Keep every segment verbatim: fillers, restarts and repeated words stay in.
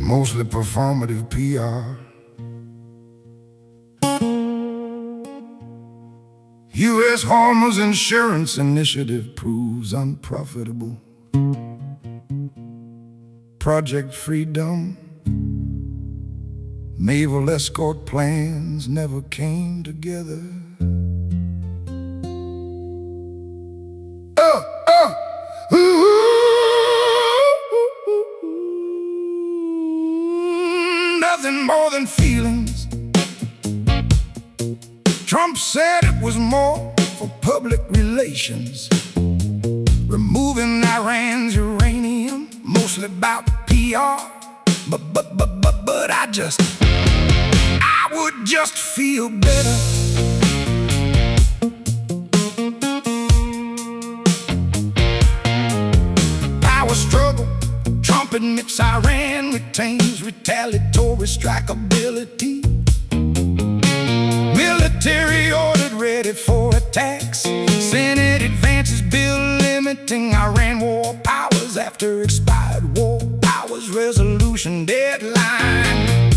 mostly performative P R. U S Homeowners Insurance Initiative proves unprofitable. Project Freedom, naval escort plans never came together. Oh, oh, ooh, nothing more than feelings. Trump said it was more for public relations. Removing Iran's uranium, mostly about P R. But, but, but, but, but I just, I would just feel better. Power struggle, Trump admits Iran retains retaliatory strikeability. Military ordered ready for attacks. Senate advances bill limiting Iran war powers after expired war powers resolution deadline.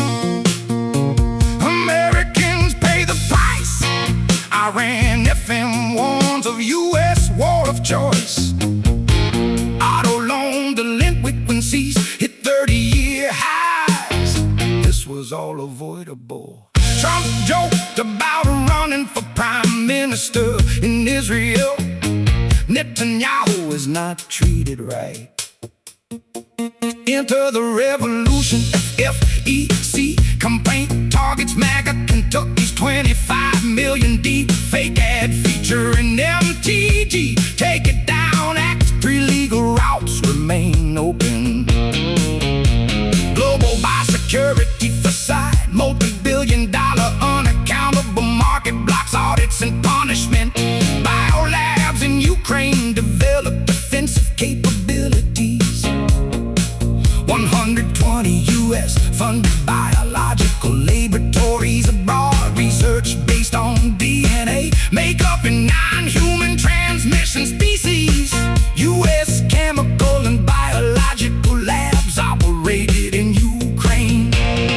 Americans pay the price. Iran F M warns of U S war of choice. Auto loan delinquencies hit thirty-year highs. This was all avoidable. Trump joked about running for prime minister in Israel. Netanyahu is not treated right. Enter the revolution. F E C complaint targets MAGA. Kentucky's twenty-five million deep fake ad featuring M T G. Take it down act. Three legal routes remain open. Global biosecurity facade. Multi-billion dollar unaccountable market blocks audits and punishment. Biolabs in Ukraine develop defensive capabilities. one hundred twenty U S funded biological laboratories abroad. Research based on D N A makeup in non-human transmission species. U S chemical and biological labs operated in Ukraine.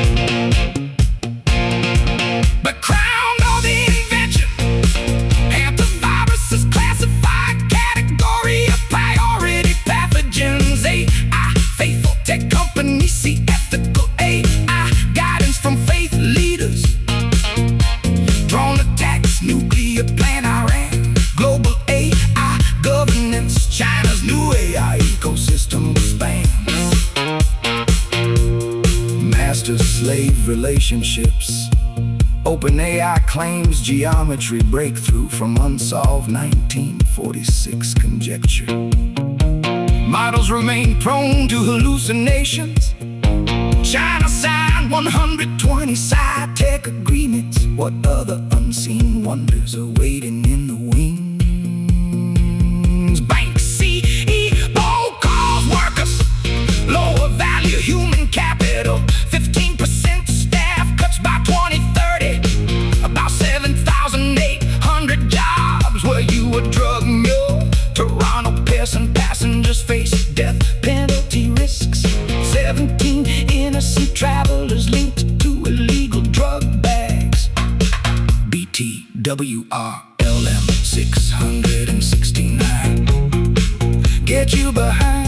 But crowned all the invention, antivirus is classified category of priority pathogens. A I, faithful tech companies see ethical A I guidance from faith leaders. Drone attacks, nuclear plant Iran, global A I governance, China's new A I ecosystem spans. Master-slave relationships. OpenAI claims geometry breakthrough from unsolved nineteen forty-six conjecture. Models remain prone to hallucinations. China signed one hundred twenty sci-tech agreements. What other unseen wonders are waiting in the wings? Bank C E O calls workers lower value human capital. fifteen percent staff cuts by twenty thirty. About seven thousand eight hundred jobs. Were you a drug mule? Toronto Pearson passengers face death penalty risks. seventeen innocent travelers linked to illegal drug bags. B T W R L M six sixty-nine. Get you behind